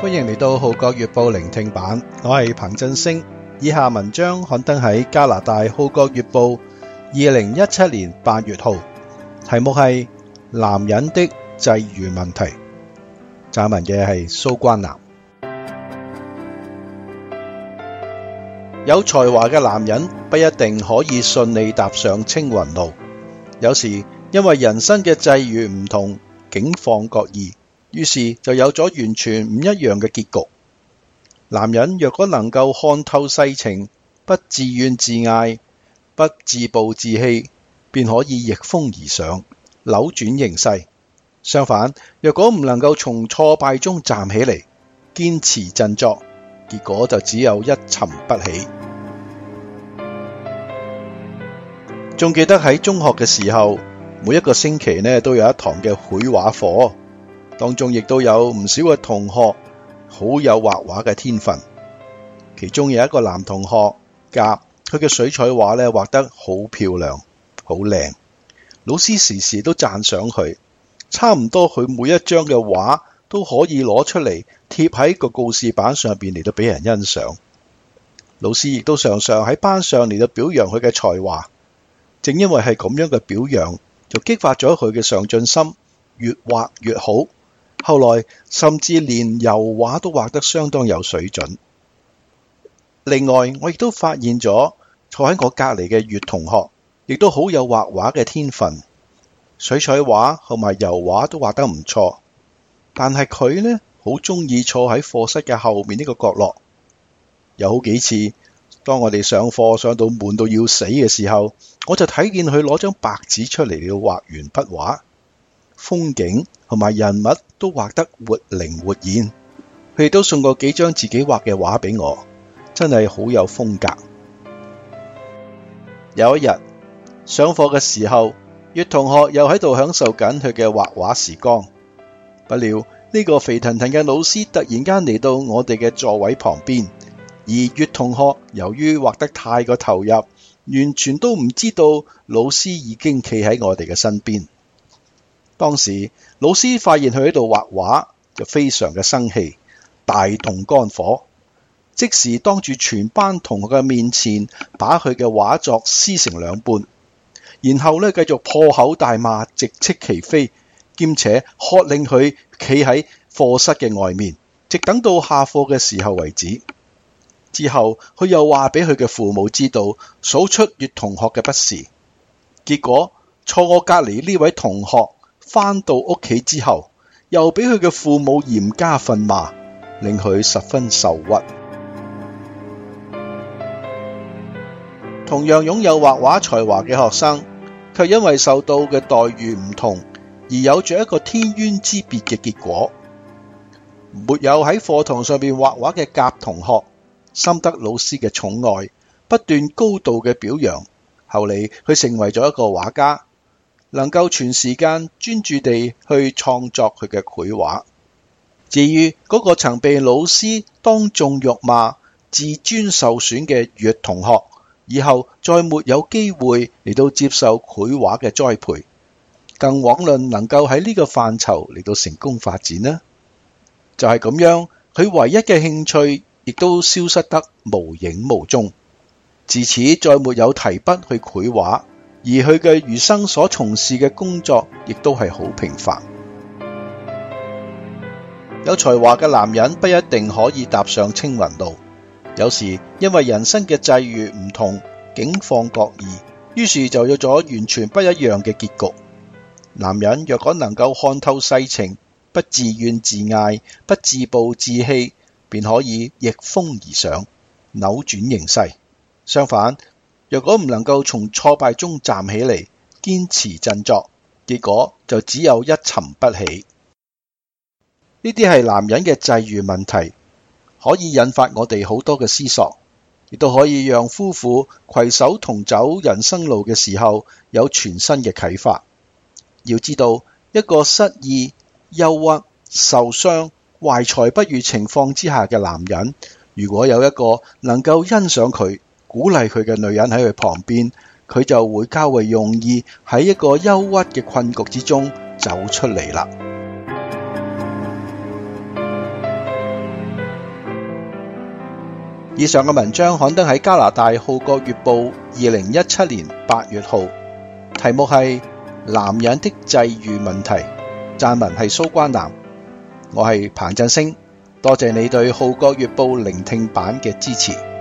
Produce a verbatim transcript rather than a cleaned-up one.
歡迎嚟到《號角月報》聆聽版，我係彭振聲。以下文章刊登喺加拿大《號角月報》二零一七年八月號，題目係男人的際遇問題。撰文嘅係蘇關南。有才華嘅男人不一定可以順利踏上青雲路，有時因為人生嘅際遇唔同，境況各異，於是就有咗完全唔一樣嘅結局。男人若果能夠看透世情，不自怨自艾，不自暴自棄，便可以逆風而上，扭轉形勢。相反，若果唔能夠從挫敗中站起嚟，堅持振作，結果就只有一沉不起。仲記得喺中學嘅時候，每一個星期呢都有一堂嘅繪畫課，當中亦都有唔少嘅同學好有畫畫嘅天分。其中有一個男同學甲，佢嘅水彩畫呢畫得好漂亮，好靚，老師時時都讚賞佢，差唔多佢每一張嘅畫都可以攞出嚟貼喺個告示板上邊嚟到俾人欣賞。老師亦都常常喺班上嚟到表揚佢嘅才華。正因為係咁樣嘅表揚，就激發咗佢嘅上進心，越畫越好。後來甚至連油畫都畫得相當有水準。另外，我亦都發現咗坐喺我隔籬嘅月同學，亦都好有畫畫嘅天分，水彩畫同埋油畫都畫得唔錯。但係佢呢，好中意坐喺課室嘅後面呢個角落。有好幾次，當我哋上課上到悶到要死嘅時候，我就睇見佢攞張白紙出嚟要畫完筆畫，風景同埋人物都畫得活靈活現。佢亦都送過幾張自己畫嘅畫俾我，真係好有風格。有一日上課嘅時候，月同學又喺度享受緊佢嘅畫畫時光。不料呢個肥騰騰嘅老師突然間嚟到我哋嘅座位旁邊，而月同學由於畫得太過投入，完全都唔知道老師已經企喺我哋嘅身邊。當時老師發現佢喺度畫畫，就非常嘅生氣，大動肝火，即時當住全班同學嘅面前，把佢嘅畫作撕成兩半，然後咧繼續破口大罵，直斥其非，兼且喝令佢企喺課室嘅外面，直等到下課嘅時候為止。之後佢又話俾佢嘅父母知道，數出月同學嘅不是。結果坐我隔籬呢位同學返到屋企之後，又俾佢嘅父母嚴加訓罵，令佢十分受屈。同樣擁有畫畫才華嘅學生，卻因為受到嘅待遇唔同，而有着一個天淵之別嘅結果。沒有喺課堂上面畫畫嘅甲同學，深得老師嘅寵愛，不斷高度嘅表揚。後嚟佢成為咗一個畫家，能夠全時間專注地去創作佢嘅繪畫。至於嗰個曾被老師當眾辱罵、自尊受損嘅月同學，以後再沒有機會嚟到接受繪畫嘅栽培，更遑論能夠喺呢個範疇嚟到成功發展呢？就係咁樣，佢唯一嘅興趣亦都消失得無影無蹤，自此再沒有提筆去繪畫，而佢嘅餘生所從事嘅工作亦都係好平凡。有才華嘅男人不一定可以踏上青雲路，有時因為人生嘅際遇唔同，境況各異，於是就有咗完全不一樣嘅結局。男人若果能夠看透世情，不自怨自艾，不自暴自棄，便可以逆風而上，扭轉形勢。相反，若果唔能夠從挫敗中站起嚟，堅持振作，結果就只有一沉不起。呢啲係男人嘅際遇問題，可以引發我哋好多嘅思索，亦都可以讓夫婦攜手同走人生路嘅時候有全新嘅啟發。要知道，一個失意、憂鬱、受傷、懷才不遇情況之下嘅男人，如果有一個能夠欣賞佢、鼓勵佢嘅女人喺佢旁邊，佢就會較為容易喺一個憂鬱嘅困局之中走出嚟啦。 以上嘅文章刊登喺加拿大《號角月報》二零一七年八月號，題目係男人的際遇問題，撰文係蘇關南。我係彭振聲，多謝你對《號角月報》聆聽版嘅支持。